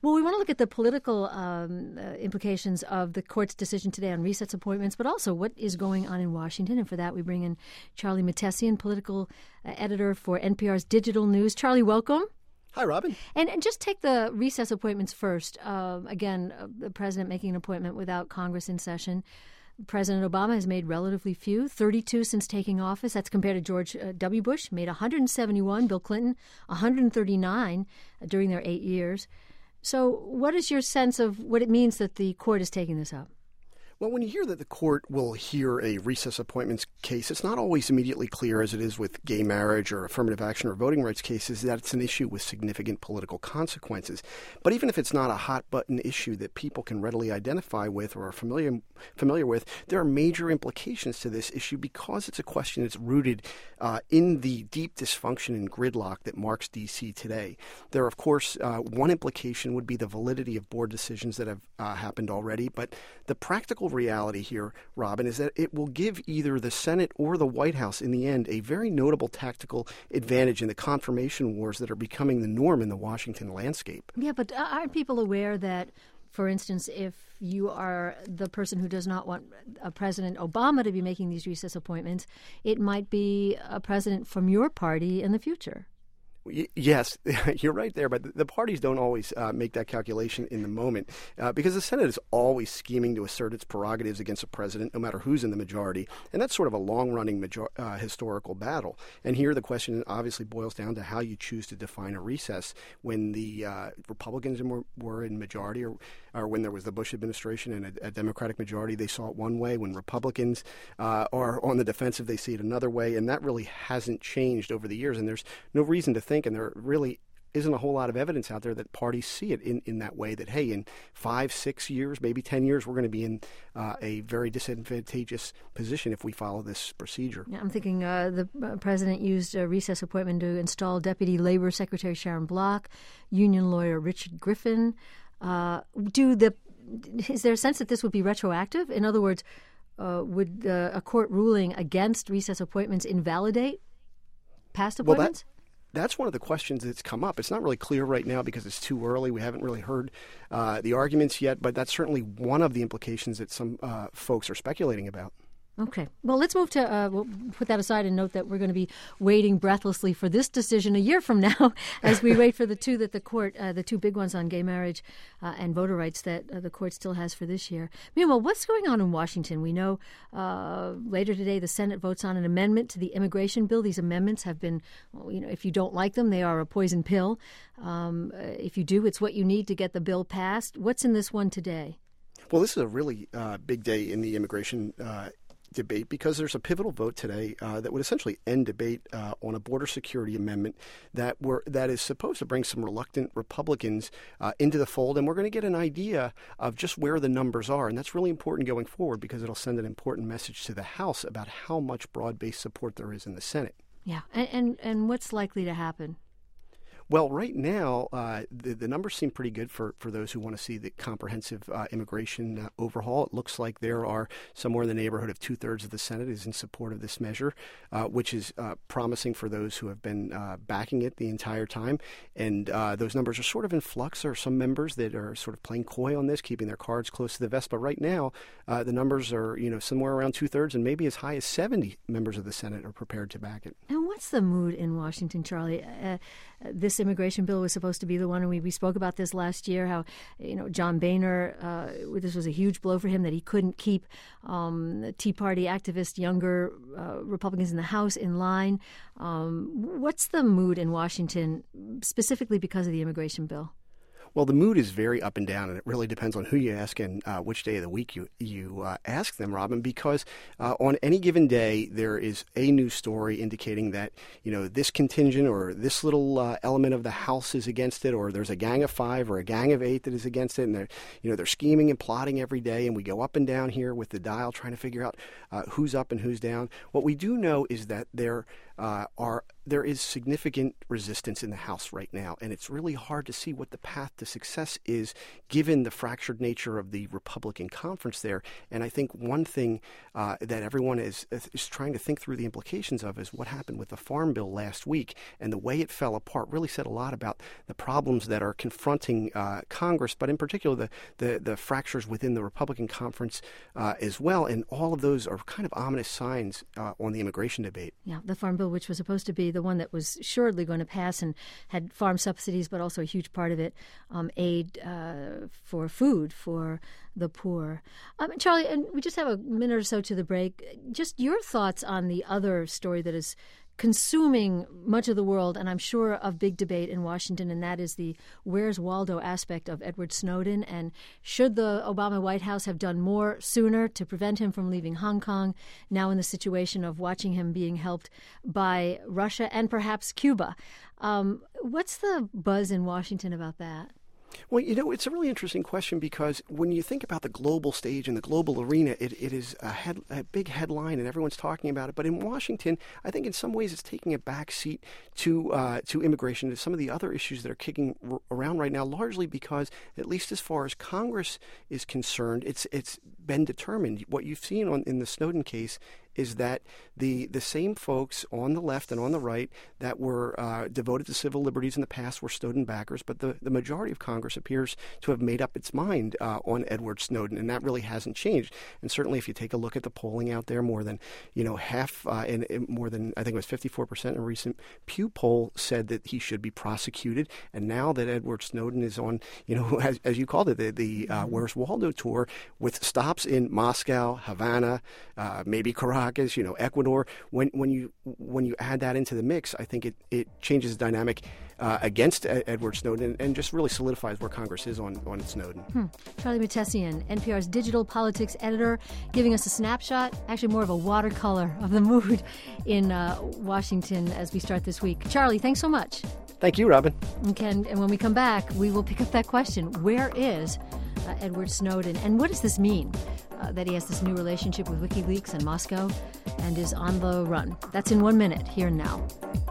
Well, we want to look at the political implications of the court's decision today on recess appointments, but also what is going on in Washington. And for that, we bring in Charlie Mattesian, political editor for NPR's Digital News. Charlie, welcome. Hi, Robin. And just take the recess appointments first. The president making an appointment without Congress in session. President Obama has made relatively few, 32 since taking office. That's compared to George W. Bush, made 171, Bill Clinton, 139 during their 8 years. So what is your sense of what it means that the court is taking this up? Well, when you hear that the court will hear a recess appointments case, it's not always immediately clear, as it is with gay marriage or affirmative action or voting rights cases, that it's an issue with significant political consequences. But even if it's not a hot-button issue that people can readily identify with or are familiar with, there are major implications to this issue because it's a question that's rooted in the deep dysfunction and gridlock that marks D.C. today. There, of course, one implication would be the validity of board decisions that have happened already, but the practical reality here, Robin, is that it will give either the Senate or the White House in the end a very notable tactical advantage in the confirmation wars that are becoming the norm in the Washington landscape. Yeah, but aren't people aware that, for instance, if you are the person who does not want President Obama to be making these recess appointments, it might be a president from your party in the future? Yes, you're right there, but the parties don't always make that calculation in the moment because the Senate is always scheming to assert its prerogatives against a president, no matter who's in the majority, and that's sort of a long-running historical battle. And here the question obviously boils down to how you choose to define a recess. When the Republicans were in majority or when there was the Bush administration and a Democratic majority, they saw it one way. When Republicans are on the defensive, they see it another way, and that really hasn't changed over the years, and there's no reason to think, and there really isn't a whole lot of evidence out there that parties see it in that way, that, hey, in 5, 6 years, maybe 10 years, we're going to be in a very disadvantageous position if we follow this procedure. Yeah, I'm thinking the president used a recess appointment to install Deputy Labor Secretary Sharon Block, union lawyer Richard Griffin. Is there a sense that this would be retroactive? In other words, would a court ruling against recess appointments invalidate past appointments? That's one of the questions that's come up. It's not really clear right now because it's too early. We haven't really heard the arguments yet, but that's certainly one of the implications that some folks are speculating about. Okay. Well, let's move to, we'll put that aside and note that we're going to be waiting breathlessly for this decision a year from now as we wait for the two that the court, the two big ones on gay marriage and voter rights that the court still has for this year. Meanwhile, what's going on in Washington? We know later today the Senate votes on an amendment to the immigration bill. These amendments have been, if you don't like them, they are a poison pill. If you do, it's what you need to get the bill passed. What's in this one today? Well, this is a really big day in the immigration debate because there's a pivotal vote today that would essentially end debate on a border security amendment that is supposed to bring some reluctant Republicans into the fold, and we're going to get an idea of just where the numbers are, and that's really important going forward because it'll send an important message to the House about how much broad-based support there is in the Senate. Yeah, and what's likely to happen? Well, right now, the numbers seem pretty good for those who want to see the comprehensive immigration overhaul. It looks like there are somewhere in the neighborhood of 2/3 of the Senate is in support of this measure, which is promising for those who have been backing it the entire time. And those numbers are sort of in flux. There are some members that are sort of playing coy on this, keeping their cards close to the vest. But right now, the numbers are somewhere around 2/3 and maybe as high as 70 members of the Senate are prepared to back it. And what's the mood in Washington, Charlie? This immigration bill was supposed to be the one, and we spoke about this last year, how John Boehner, this was a huge blow for him that he couldn't keep Tea Party activist younger Republicans in the House in line. What's the mood in Washington specifically because of the immigration bill? Well, the mood is very up and down, and it really depends on who you ask and which day of the week you ask them, Robin, because on any given day there is a news story indicating that, this contingent or this little element of the House is against it, or there's a gang of 5 or a gang of 8 that is against it, and they're scheming and plotting every day, and we go up and down here with the dial trying to figure out who's up and who's down. What we do know is that there there is significant resistance in the House right now, and it's really hard to see what the path to success is given the fractured nature of the Republican conference there. And I think one thing that everyone is trying to think through the implications of is what happened with the Farm Bill last week, and the way it fell apart really said a lot about the problems that are confronting Congress, but in particular the fractures within the Republican conference as well. And all of those are kind of ominous signs on the immigration debate. Yeah, the Farm Bill, which was supposed to be the one that was assuredly going to pass and had farm subsidies, but also a huge part of it, aid for food for the poor. Charlie, and we just have a minute or so to the break. Just your thoughts on the other story that is consuming much of the world, and I'm sure of big debate in Washington, and that is the Where's Waldo aspect of Edward Snowden. And should the Obama White House have done more sooner to prevent him from leaving Hong Kong, now in the situation of watching him being helped by Russia and perhaps Cuba? What's the buzz in Washington about that? Well, it's a really interesting question because when you think about the global stage and the global arena, it is a big headline and everyone's talking about it. But in Washington, I think in some ways it's taking a back seat to immigration, to some of the other issues that are kicking around right now, largely because, at least as far as Congress is concerned, it's been determined. What you've seen in the Snowden case is that the same folks on the left and on the right that were devoted to civil liberties in the past were Snowden backers, but the majority of Congress appears to have made up its mind on Edward Snowden, and that really hasn't changed. And certainly if you take a look at the polling out there, more than half, and more than, I think it was 54% in a recent Pew poll said that he should be prosecuted. And now that Edward Snowden is on, as you called it, the Where's Waldo tour with stops in Moscow, Havana, maybe Caracas, Ecuador. When you add that into the mix, I think it changes the dynamic against Edward Snowden and just really solidifies where Congress is on Snowden. Charlie Mahtesian, NPR's digital politics editor, giving us a snapshot, actually more of a watercolor of the mood in Washington as we start this week. Charlie, thanks so much. Thank you, Robin. And when we come back, we will pick up that question. Where is Edward Snowden? And what does this mean, that he has this new relationship with WikiLeaks and Moscow and is on the run? That's in 1 minute, here and now.